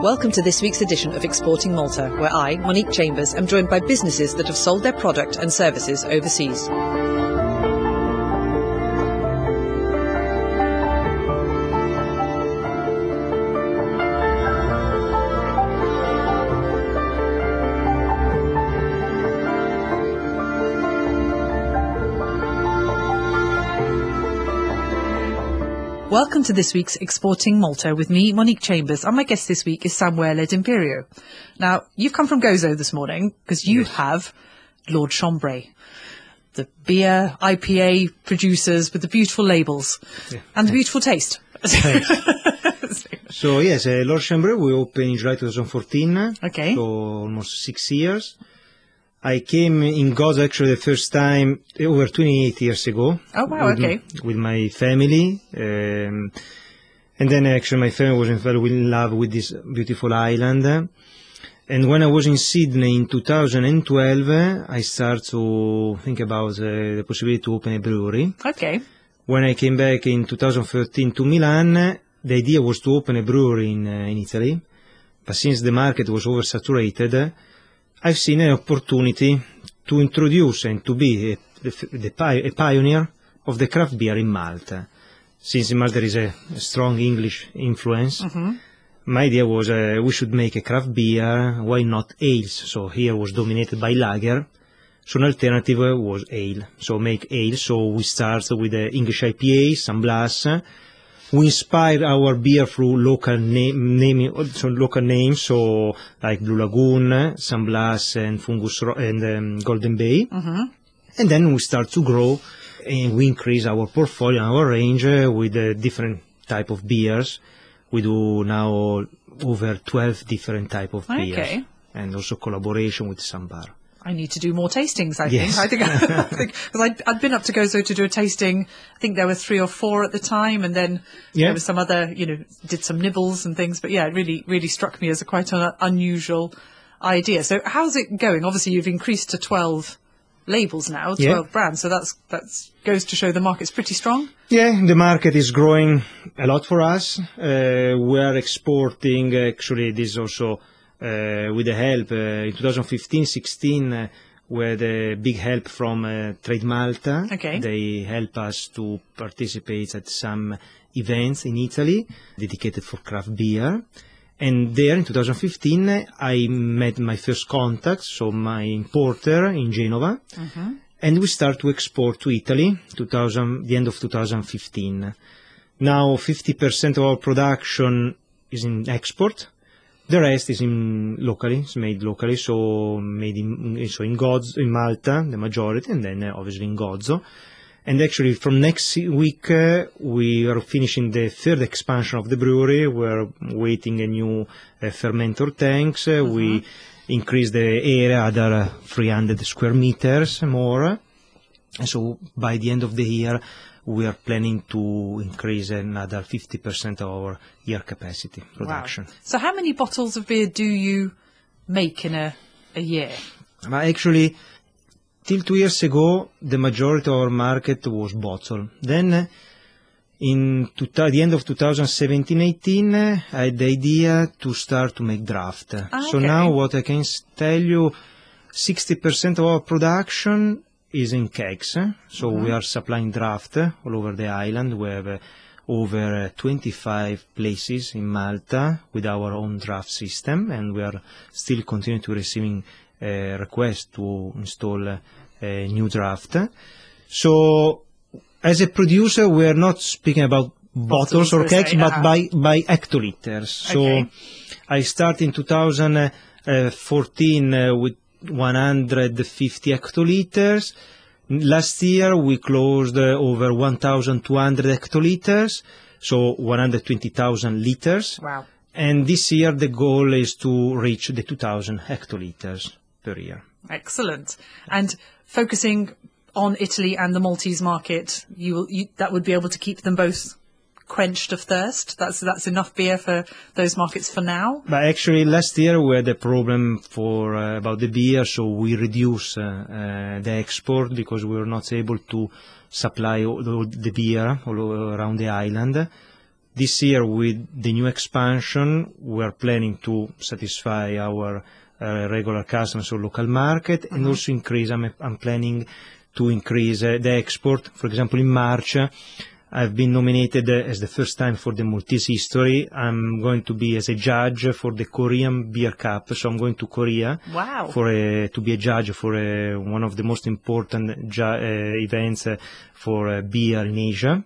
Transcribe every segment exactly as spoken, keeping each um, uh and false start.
Welcome to this week's edition of Exporting Malta, where I, Monique Chambers, am joined by businesses that have sold their product and services overseas. Welcome to this week's Exporting Malta with me, Monique Chambers, and my guest this week is Samuele D'Imperio. Now, you've come from Gozo this morning because you yes. have Lord Chambray, the beer I P A producers with the beautiful labels yeah. and the beautiful taste. So yes, uh, Lord Chambray we opened in July twenty fourteen, okay. so almost six years. I came in Gozo actually the first time over twenty-eight years ago. Oh wow, with, okay. With my family. Um, and then actually my family was in fact in love with this beautiful island. And when I was in Sydney in two thousand twelve, I started to think about uh, the possibility to open a brewery. Okay. When I came back in two thousand thirteen to Milan, the idea was to open a brewery in, uh, in Italy. But since the market was oversaturated, I've seen an opportunity to introduce and to be a, the, the, a pioneer of the craft beer in Malta. Since in Malta there is a, a strong English influence, mm-hmm. my idea was uh, we should make a craft beer, why not ales? So here was dominated by lager, so an alternative was ale. So make ale, so we start with the English I P A, San Blas. We inspire our beer through local name, naming, so local names, so like Blue Lagoon, San Blas, and Fungus Ro and um, Golden Bay. Mm-hmm. And then we start to grow, and we increase our portfolio, our range uh, with uh, different type of beers. We do now over twelve different type of okay. beers, and also collaboration with Sambar. I need to do more tastings, I yes. think. I think, I think, because I'd, I'd been up to Gozo to do a tasting. I think there were three or four at the time, and then yeah. there was some other, you know, did some nibbles and things. But yeah, it really, really struck me as a quite an unusual idea. So how's it going? Obviously, you've increased to twelve labels now, twelve yeah. brands. So that's that's goes to show the market's pretty strong. Yeah, the market is growing a lot for us. Uh, we are exporting. Actually, this is also. Uh, with the help uh, in twenty fifteen sixteen uh, we had a big help from uh, Trade Malta. Okay. They help us to participate at some events in Italy dedicated for craft beer. And there in twenty fifteen I met my first contact, so my importer in Genova. Mm-hmm. And we start to export to Italy two thousand, the end of two thousand fifteen. Now fifty percent of our production is in export. The rest is in locally, it's made locally, so made in, so in Gozo, in Malta, the majority, and then uh, obviously in Gozo. And actually from next week, uh, we are finishing the third expansion of the brewery. We're waiting a new uh, fermenter tanks. Uh, mm-hmm. We increase the area, other uh, three hundred square meters more. And so by the end of the year, we are planning to increase another fifty percent of our year capacity production. Wow. So how many bottles of beer do you make in a, a year? Actually, till two years ago, the majority of our market was bottle. Then, in to the end of two thousand seventeen eighteen, I had the idea to start to make draft. Ah, so okay. now what I can tell you, sixty percent of our production is in kegs, so mm-hmm. we are supplying draft all over the island. We have uh, over uh, twenty-five places in Malta with our own draft system, and we are still continuing to receiving uh, requests to install uh, a new draft. So, as a producer, we are not speaking about bottles, bottles or kegs, say, but uh-huh. by by hectoliters. So, okay. I started in two thousand fourteen uh, with one hundred fifty hectoliters. Last year we closed uh, over one thousand two hundred hectoliters, so one hundred twenty thousand liters. Wow. And this year the goal is to reach the two thousand hectoliters per year. Excellent. And focusing on Italy and the Maltese market, you, will, you that would be able to keep them both quenched of thirst. That's that's enough beer for those markets for now. But actually, last year we had a problem for uh, about the beer, so we reduced uh, uh, the export because we were not able to supply all the, the beer all around the island. This year, with the new expansion, we are planning to satisfy our uh, regular customers or local market, mm-hmm. and also increase. I'm, I'm planning to increase uh, the export. For example, in March, uh, I've been nominated uh, as the first time for the Maltese history. I'm going to be as a judge for the Korean Beer Cup, so I'm going to Korea. Wow. For a, to be a judge for a, one of the most important ju- uh, events uh, for uh, beer in Asia.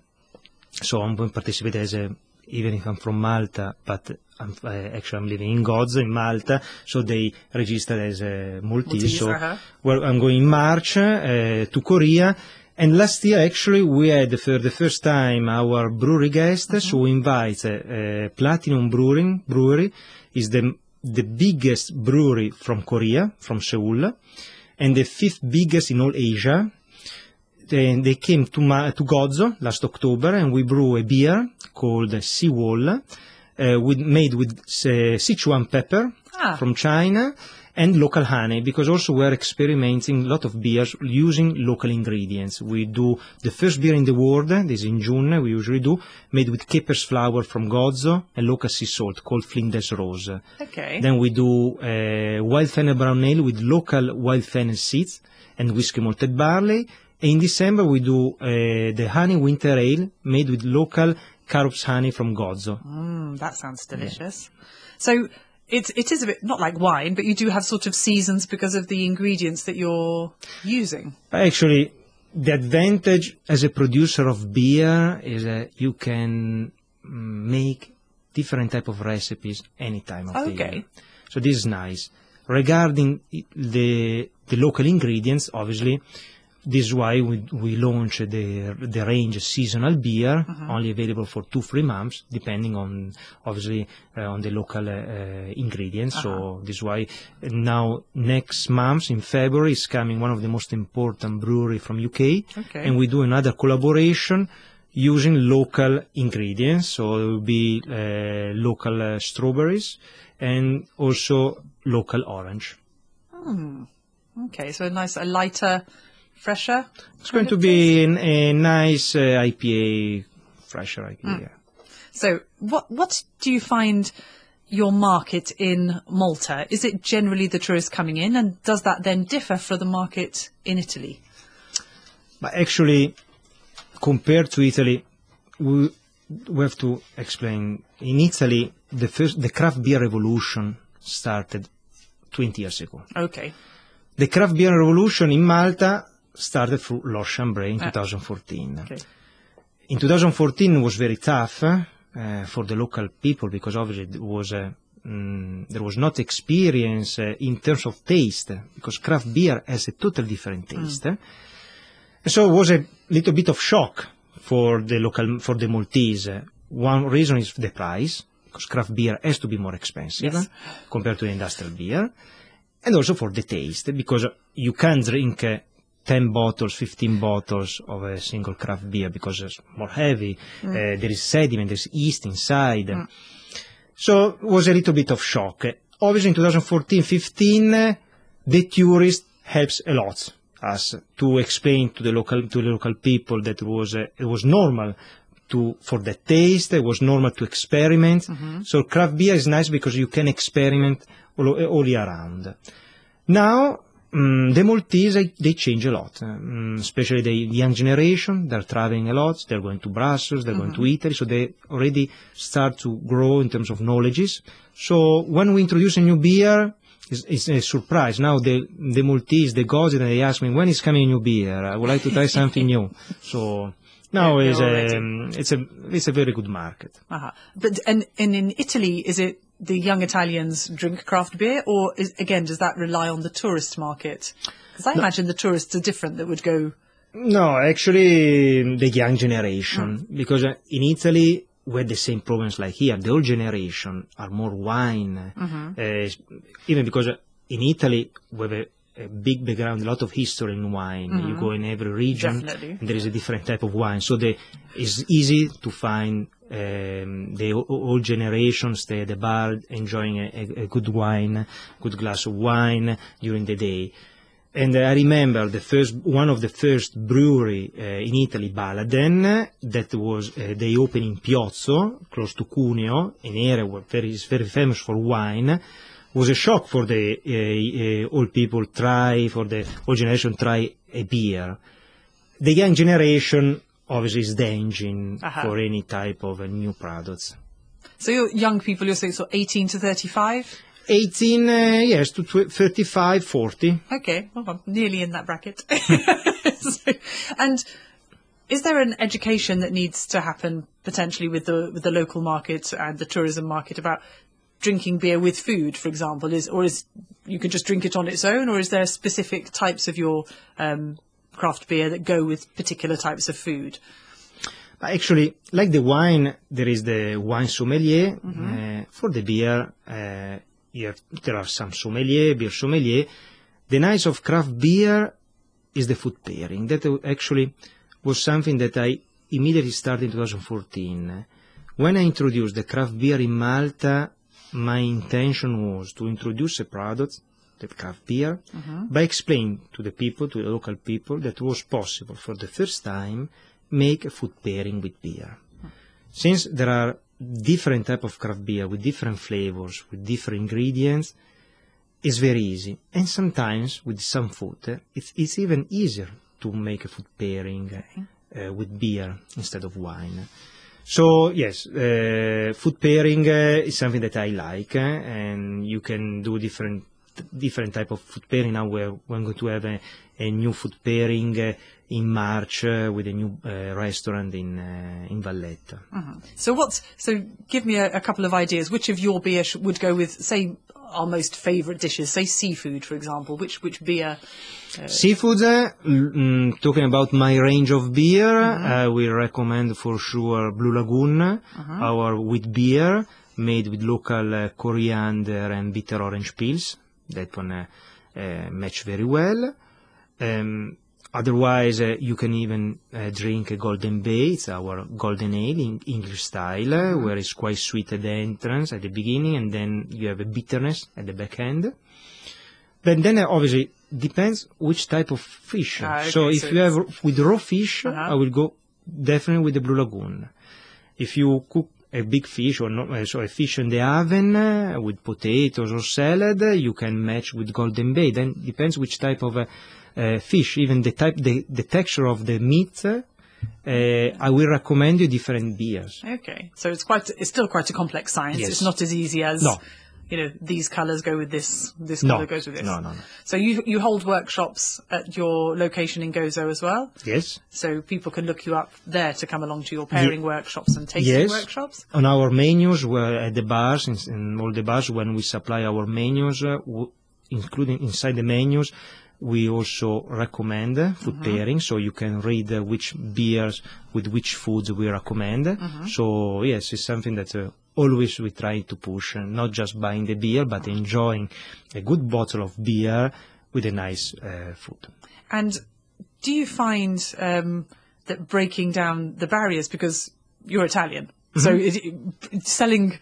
So I'm going to participate as a, even if I'm from Malta, but I'm, uh, actually I'm living in Gozo, in Malta, so they registered as a Maltese. Maltese, so uh-huh. well, I'm going in March uh, to Korea. And last year, actually, we had for the first time our brewery guest, mm-hmm. so we invite uh, uh, Platinum Brewing Brewery, is the the biggest brewery from Korea, from Seoul, and the fifth biggest in all Asia. They, they came to, Ma- to Gozo last October, and we brew a beer called Seawall, uh, with, made with uh, Sichuan pepper ah. from China, and local honey, because also we're experimenting a lot of beers using local ingredients. We do the first beer in the world, this is in June, we usually do, made with capers flower from Gozo and local sea salt called Flinders Rose. Okay. Then we do uh, wild fennel brown ale with local wild fennel seeds and whiskey malted barley. And in December we do uh, the honey winter ale made with local Carops honey from Gozo. Mm, that sounds delicious. Yeah. So It, it is a bit, not like wine, but you do have sort of seasons because of the ingredients that you're using. Actually, the advantage as a producer of beer is that you can make different type of recipes any time of okay. the year. So this is nice. Regarding the the local ingredients, obviously, this is why we we launch the the range seasonal beer, mm-hmm. only available for two three months, depending on obviously uh, on the local uh, ingredients. Uh-huh. So this is why now next month in February is coming one of the most important brewery from U K, okay. and we do another collaboration using local ingredients. So it will be uh, local uh, strawberries and also local orange. Hmm. Okay, so a nice, a lighter. Fresher? It's going to be an, a nice uh, I P A, fresher I P A. Mm. So what what do you find your market in Malta? Is it generally the tourists coming in, and does that then differ for the market in Italy? But actually, compared to Italy, we, we have to explain. In Italy, the first the craft beer revolution started twenty years ago. Okay. The craft beer revolution in Malta started through L'Orge Chambray in ah. twenty fourteen. Okay. In twenty fourteen it was very tough uh, for the local people because obviously it was, uh, mm, there was not experience uh, in terms of taste, because craft beer has a totally different taste. Mm. So it was a little bit of shock for the local, for the Maltese. One reason is the price, because craft beer has to be more expensive yes. compared to industrial beer, and also for the taste, because you can't drink uh, ten bottles, fifteen bottles of a single craft beer because it's more heavy, mm. uh, there is sediment, there's yeast inside. Mm. So it was a little bit of shock. Obviously in twenty fourteen fifteen, uh, the tourist helps a lot us to explain to the local, to the local people that it was, uh, it was normal to, for the taste, it was normal to experiment. Mm-hmm. So craft beer is nice because you can experiment all, all year round. Now, Mm, the Maltese, they change a lot, um, especially the young generation. They're traveling a lot. They're going to Brussels, they're mm-hmm. going to Italy, so they already start to grow in terms of knowledges. So when we introduce a new beer, it's, it's a surprise. Now the the Maltese, they go and they ask me, when is coming a new beer? I would like to try something new. So now yeah, it's, a, um, it's a it's a very good market. Uh-huh. But and, and in Italy, is it the young Italians drink craft beer, or is, again, does that rely on the tourist market? Because I no. imagine the tourists are different that would go. No, actually, the young generation, mm. because uh, in Italy we had the same problems like here. The old generation are more wine, mm-hmm. uh, even because uh, in Italy we have a, a big background, a lot of history in wine. Mm-hmm. You go in every region, Definitely. and there is a different type of wine, so the, it's easy to find. Um, the old generation stay at the bar enjoying a, a, a good wine, good glass of wine during the day. And I remember the first, one of the first brewery uh, in Italy, Baladen, that was, uh, they opened in Piozzo, close to Cuneo, an area where very, is very famous for wine. Was a shock for the uh, uh, old people try, for the old generation try a beer. The young generation obviously is the engine uh-huh. for any type of uh, new products. So you're young people, you're saying so eighteen to thirty-five? eighteen, uh, yes, to thirty-five, forty. Okay, well, I'm nearly in that bracket. So, and is there an education that needs to happen potentially with the with the local market and the tourism market about drinking beer with food, for example, is or is you can just drink it on its own, or is there specific types of your um, craft beer that go with particular types of food? Actually, like the wine, there is the wine sommelier. Mm-hmm. uh, for the beer, uh, you have, there are some sommelier, beer sommelier. The nice of craft beer is the food pairing. That actually was something that I immediately started in twenty fourteen. When I introduced the craft beer in Malta, my intention was to introduce a product, the craft beer, mm-hmm. by explaining to the people, to the local people, that it was possible for the first time make a food pairing with beer. Mm-hmm. Since there are different type of craft beer with different flavors, with different ingredients, it's very easy. And sometimes with some food, uh, it's, it's even easier to make a food pairing uh, uh, with beer instead of wine. So yes, uh, food pairing uh, is something that I like, uh, and you can do different different type of food pairing. Now we're, we're going to have a, a new food pairing uh, in March uh, with a new uh, restaurant in uh, in Valletta. Mm-hmm. So what's so? Give me a, a couple of ideas. Which of your beer sh- would go with, say, our most favourite dishes? Say seafood, for example. Which which beer? Uh, Seafood, uh, mm, talking about my range of beer, mm-hmm. I will recommend for sure Blue Lagoon, mm-hmm. our wheat beer made with local uh, coriander and bitter orange peels. That one uh, uh, match very well. Um, otherwise, uh, you can even uh, drink a Golden Bay. It's our golden ale in English style, mm-hmm. where it's quite sweet at the entrance, at the beginning, and then you have a bitterness at the back end. But then uh, obviously depends which type of fish. Ah, okay, so if so you have with raw fish, uh-huh. I will go definitely with the Blue Lagoon. If you cook a big fish or not, uh, so a fish in the oven uh, with potatoes or salad, uh, you can match with Golden Bay. Then depends which type of uh, uh, fish, even the type, the, the texture of the meat. Uh, I will recommend you different beers. Okay, so it's quite, it's still quite a complex science. Yes. It's not as easy as. No. You know, these colours go with this, this no. colour goes with this. No, no, no. So you you hold workshops at your location in Gozo as well? Yes. So people can look you up there to come along to your pairing Ye- workshops and tasting yes. workshops? On our menus, we're at the bars, in, in all the bars, when we supply our menus, uh, w- including inside the menus, we also recommend uh, food mm-hmm. pairing, so you can read uh, which beers with which foods we recommend. Mm-hmm. So yes, it's something that uh, always we try to push, uh, not just buying the beer, but enjoying a good bottle of beer with a nice uh, food. And do you find um, that breaking down the barriers, because you're Italian, mm-hmm. so it, it, selling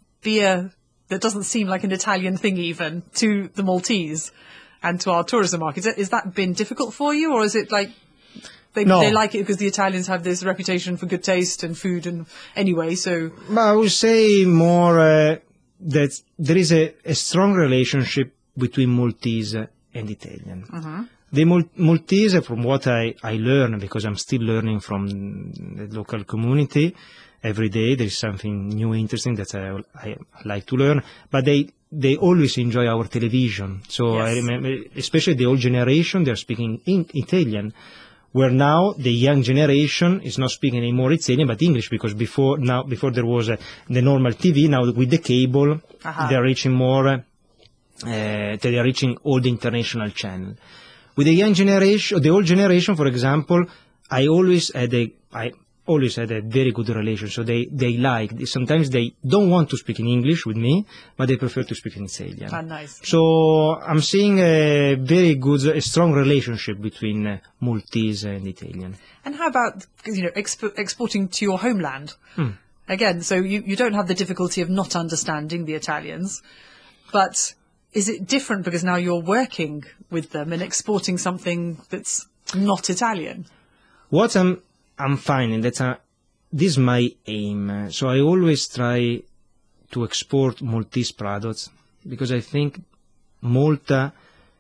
beer that doesn't seem like an Italian thing even to the Maltese and to our tourism market, has that been difficult for you, or is it like they, no. they like it because the Italians have this reputation for good taste and food and anyway, so... I would say more uh, that there is a, a strong relationship between Maltese and Italian. Mm-hmm. The Mal- Maltese, from what I, I learn, because I'm still learning from the local community, every day there is something new, interesting that I, I like to learn, but they they always enjoy our television. So yes. I remember, especially the old generation, they're speaking in Italian, where now the young generation is not speaking anymore Italian, but English, because before now before there was uh, the normal T V, now with the cable, uh-huh. they're reaching more, uh, they are reaching all the international channels. With the young generation, the old generation, for example, I always had a, I always had a very good relation. So they, they like, sometimes they don't want to speak in English with me, but they prefer to speak in Italian. Ah, nice. So I'm seeing a very good, a strong relationship between uh, Maltese and Italian. And how about, you know, exp- exporting to your homeland? Hmm. Again, so you, you don't have the difficulty of not understanding the Italians, but is it different because now you're working with them and exporting something that's not Italian? What I'm I'm finding that uh, this is my aim. So I always try to export Maltese products because I think Malta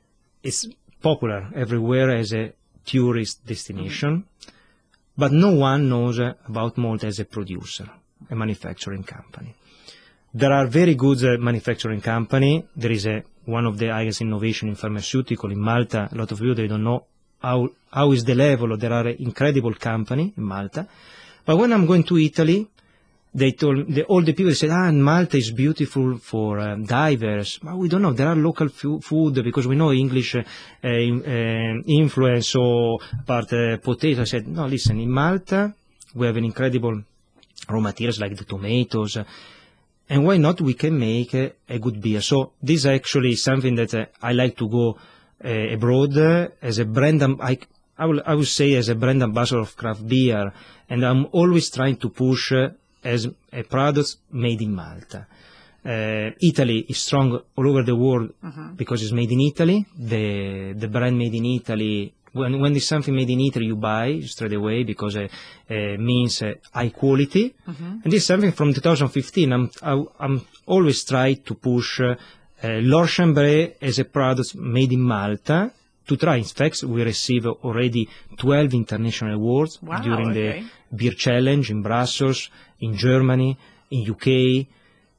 is popular everywhere as a tourist destination, mm-hmm. but no one knows uh, about Malta as a producer, a manufacturing company. There are very good uh, manufacturing company. There is a, one of the highest innovation in pharmaceutical in Malta. A lot of you, they don't know how, how is the level. There are incredible company in Malta. But when I'm going to Italy, they told the, all the people said, ah, Malta is beautiful for uh, divers. But we don't know. There are local fu- food because we know English uh, uh, influence or part uh, potato. I said, no, listen, in Malta, we have an incredible raw materials like the tomatoes. Uh, and why not we can make uh, a good beer? So this is actually something that uh, I like to go uh, abroad uh, as a brand. Um, I, I, will, I would say as a brand ambassador of craft beer. And I'm always trying to push uh, as a product made in Malta. Uh, Italy is strong all over the world uh-huh. because it's made in Italy. The the brand made in Italy, when when there's something made in Italy, you buy straight away because it uh, uh, means uh, high quality. Uh-huh. And this is something from two thousand fifteen. I'm I, I'm always trying to push uh, uh, L'Or Chambré as a product made in Malta. To try, in fact, we received already twelve international awards wow, during okay. the Beer Challenge in Brussels, in Germany, in U K.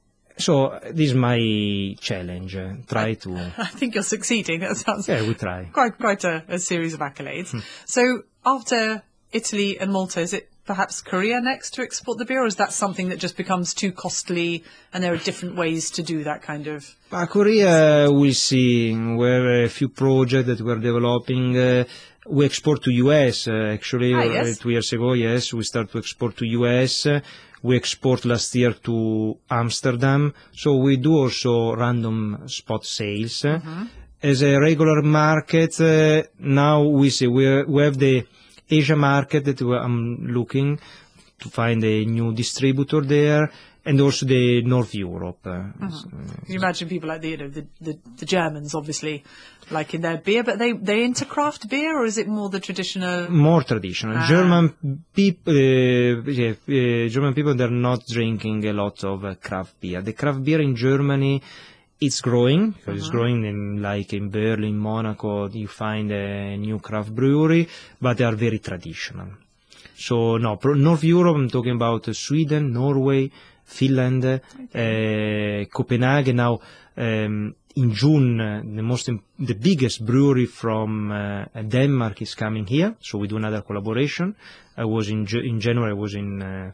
So this is my challenge. Uh, try I, to. I think you're succeeding. That sounds. Yeah, we try. Quite, quite a, a series of accolades. Hmm. So after Italy and Malta, is it perhaps Korea next to export the beer, or is that something that just becomes too costly and there are different ways to do that kind of? Uh, Korea, we'll see. We have a few projects that we're developing. Uh, we export to U S uh, actually ah, uh, yes. two years ago. Yes, we start to export to U S. Uh, we export last year to Amsterdam. So we do also random spot sales. Mm-hmm. As a regular market, uh, now we see we, we have the Asia market that I'm looking to find a new distributor there, and also the North Europe. Uh, so, Can you imagine people like the, you know, the, the, the Germans, obviously, like in their beer, but they they into craft beer, or is it more the traditional? More traditional. Ah. German people, uh, yeah, uh, German people, they're not drinking a lot of uh, craft beer. The craft beer in Germany, it's growing, because uh-huh. it's growing in, like in Berlin, Monaco, you find a new craft brewery, but they are very traditional. So, no, pro- North Europe, I'm talking about uh, Sweden, Norway, Finland, okay. uh, Copenhagen. Now, um, in June, uh, the most, imp- the biggest brewery from uh, Denmark is coming here, so we do another collaboration. I was in, Ju- in January, I was in, uh,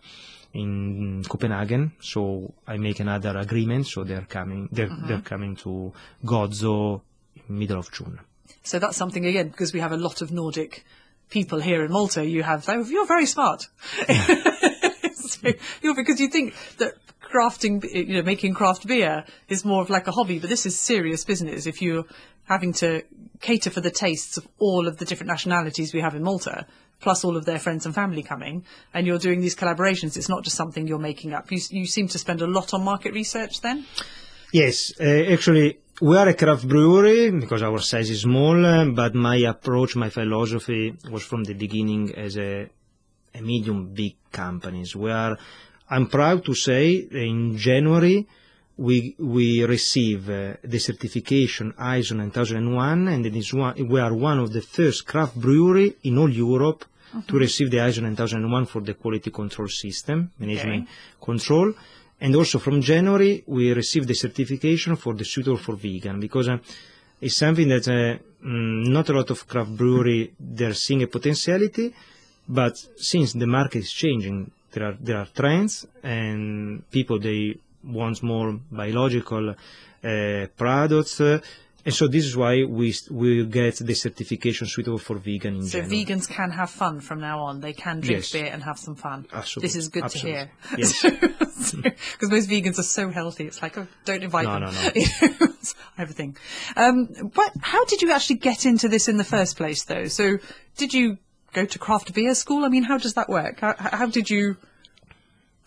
in Copenhagen, so I make another agreement. So they're coming. They're uh-huh. they're coming to Gozo in middle of June. So that's something again, because we have a lot of Nordic people here in Malta. You have you're very smart. so, you know, because you think that crafting, you know, making craft beer is more of like a hobby, but this is serious business. If you're having to cater for the tastes of all of the different nationalities we have in Malta, plus all of their friends and family coming, and you're doing these collaborations, it's not just something you're making up. You, you seem to spend a lot on market research then? Yes, uh, actually, we are a craft brewery because our size is small, uh, but my approach, my philosophy was from the beginning as a, a medium big companies. We are, I'm proud to say, in January, we we receive uh, the certification I S O nine thousand one, and it is one, we are one of the first craft brewery in all Europe mm-hmm. to receive the I S O nine thousand one for the quality control system, management okay. control. And also from January, we received the certification for the suitable for vegan, because uh, it's something that uh, mm, not a lot of craft brewery, they're seeing a potentiality, but since the market is changing, there are there are trends, and people, they want more biological uh, products, uh, and so this is why we we get the certification suitable for vegan in so January. Vegans can have fun from now on. They can drink yes. beer and have some fun. Absolutely. This is good Absolutely. to hear. Yes. Because most vegans are so healthy. It's like, oh, don't invite no, them. No, no, no. Everything. Um, but how did you actually get into this in the first place, though? So did you go to craft beer school? I mean, how does that work? How, how did you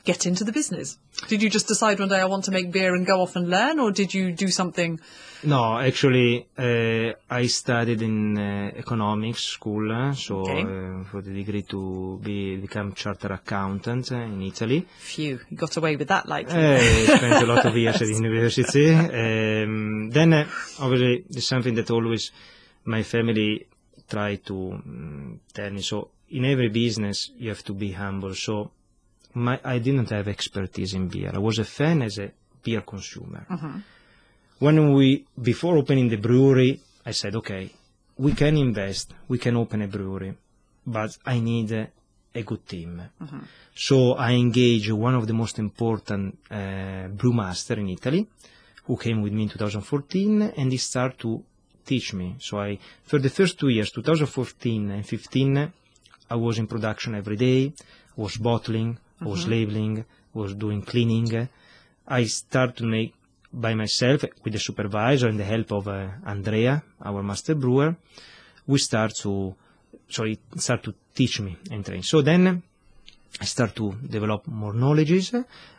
get into the business? Did you just decide one day I want to make beer and go off and learn, or did you do something? No, actually, uh, I studied in uh, economics school, uh, so Okay. uh, for the degree to be become chartered accountant uh, in Italy. Phew, you got away with that likely. Uh, I spent a lot of years at university. Um, then, uh, obviously, there's something that always my family tried to um, tell me. So, in every business, you have to be humble. So, my, I didn't have expertise in beer. I was a fan as a beer consumer. Mm-hmm. When we, before opening the brewery, I said, okay, we can invest, we can open a brewery, but I need a, a good team. Mm-hmm. So I engaged one of the most important uh, brewmaster in Italy, who came with me in two thousand fourteen, and he started to teach me. So I, for the first two years, two thousand fourteen and fifteen, I was in production every day, was bottling, mm-hmm. was labeling, was doing cleaning. I started to make by myself with the supervisor and the help of uh, Andrea, our master brewer. We start to, so he start to teach me and train. So then I start to develop more knowledges.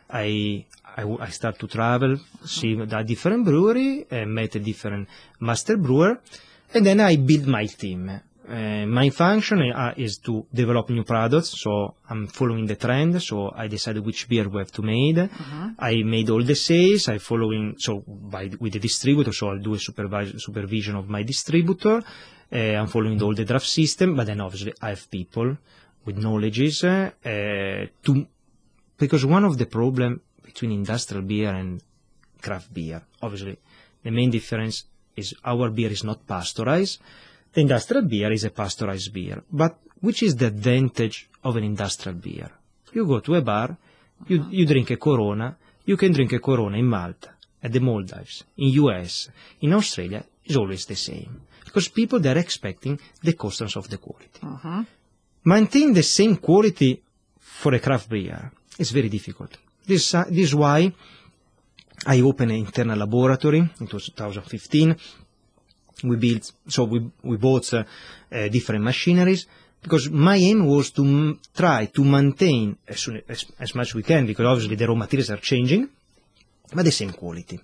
I I, I start to travel, see the different brewery, uh, met a different master brewer, and then I build my team. Uh, my function uh, is to develop new products, so I'm following the trend, so I decide which beer we have to make. Mm-hmm. I made all the sales, I following, so by, with the distributor, so I'll do a supervis- supervision of my distributor, uh, I'm following all the draft system, but then obviously I have people with knowledges, uh, to, because one of the problem between industrial beer and craft beer, obviously the main difference is our beer is not pasteurized. The industrial beer is a pasteurized beer, but which is the advantage of an industrial beer? You go to a bar, you, you drink a Corona, you can drink a Corona in Malta, at the Maldives, in U S, in Australia, is always the same. Because people, they're expecting the constants of the quality. Uh-huh. Maintain the same quality for a craft beer is very difficult. This, uh, this is why I opened an internal laboratory in two thousand fifteen. We built, so we, we bought uh, uh, different machineries, because my aim was to m- try to maintain as, soon as, as much as we can, because obviously the raw materials are changing, but the same quality.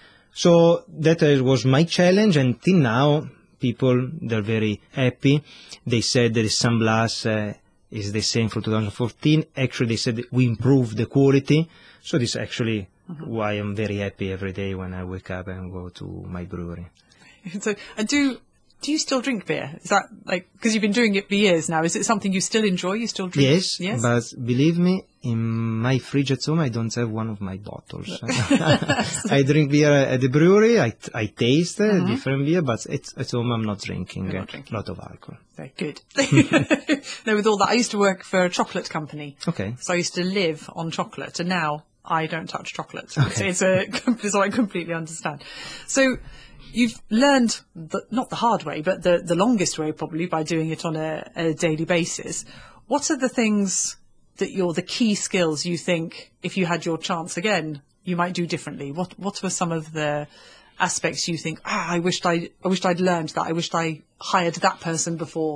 So that uh, was my challenge, and till now, people, they're very happy. They said that the San Blas uh, is the same for two thousand fourteen. Actually, they said that we improved the quality. So this is actually mm-hmm. why I'm very happy every day when I wake up and go to my brewery. So, and do do you still drink beer? Is that like, because you've been doing it for years now? Is it something you still enjoy? You still drink? Yes, yes. But believe me, in my fridge at home, I don't have one of my bottles. I drink beer at the brewery. I I taste mm-hmm. different beer, but it's, at home I'm not drinking, You're not a drinking. lot of alcohol. Very good. No, with all that, I used to work for a chocolate company. Okay. So I used to live on chocolate, and now I don't touch chocolate. Okay. It's, it's a so I completely understand. So. You've learned, the, not the hard way, but the, the longest way probably, by doing it on a, a daily basis. What are the things that you're, the key skills you think, if you had your chance again, you might do differently? What What were some of the aspects you think, ah, I wished I, I wished I'd learned that, I wished I hired that person before?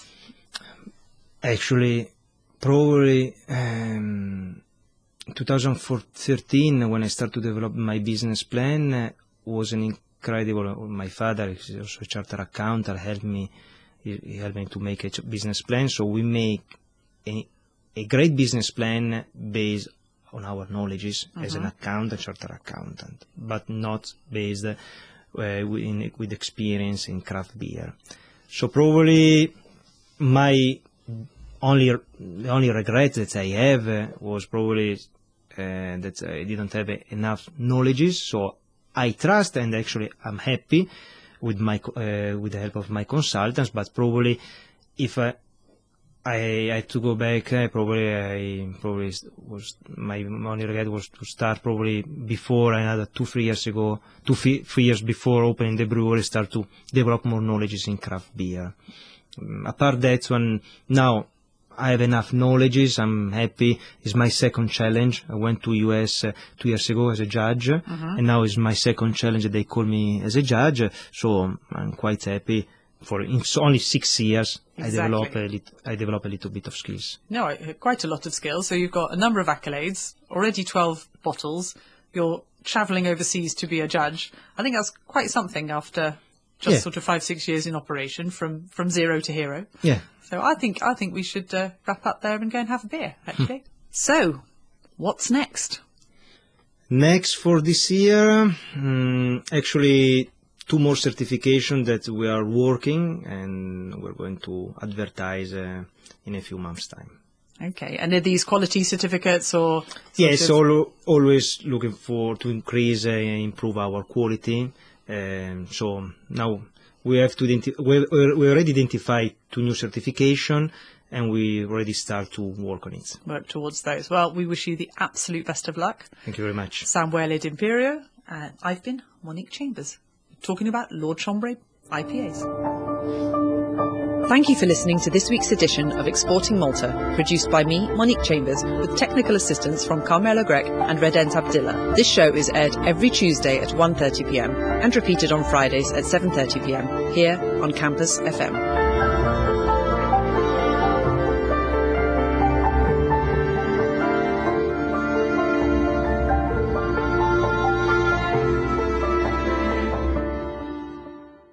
Actually, probably um, twenty thirteen, when I started to develop my business plan, uh, was an incredible. My father is also a chartered accountant, helped me, he helped me to make a business plan. So we make a, a great business plan based on our knowledges mm-hmm. as an accountant, chartered accountant, but not based uh, in, with experience in craft beer. So probably my only the only regret that I have uh, was probably uh, that I didn't have enough knowledges. So I trust, and actually I'm happy with my uh, with the help of my consultants. But probably if I I had to go back, uh, probably I probably was my only regret was to start probably before another two three years ago, two three years before opening the brewery, start to develop more knowledges in craft beer. Um, apart that one, now I have enough knowledges. I'm happy. It's my second challenge. I went to U S uh, two years ago as a judge, uh-huh. and now it's my second challenge. They call me as a judge, so I'm quite happy for in only six years, Exactly. I develop a lit- I develop a little bit of skills. No, I- quite a lot of skills. So you've got a number of accolades, already twelve bottles. You're travelling overseas to be a judge. I think that's quite something after just Yeah. sort of five, six years in operation, from, from zero to hero. Yeah. So I think I think we should uh, wrap up there and go and have a beer, actually. So, what's next? Next for this year, um, actually two more certifications that we are working, and we're going to advertise uh, in a few months' time. Okay, and are these quality certificates or? sort Yes, of- al- always looking for to increase and improve our quality. Um, so now we have to identi- we, we already identified two new certification, and we already start to work on it. work towards those. Well, we wish you the absolute best of luck. Thank you very much. Sam Whaled Imperio, and I've been Monique Chambers, talking about Lord Chambray I P As. Thank you for listening to this week's edition of Exporting Malta, produced by me, Monique Chambers, with technical assistance from Carmelo Grech and Redent Abdillah. This show is aired every Tuesday at one thirty p m and repeated on Fridays at seven thirty p m here on Campus F M.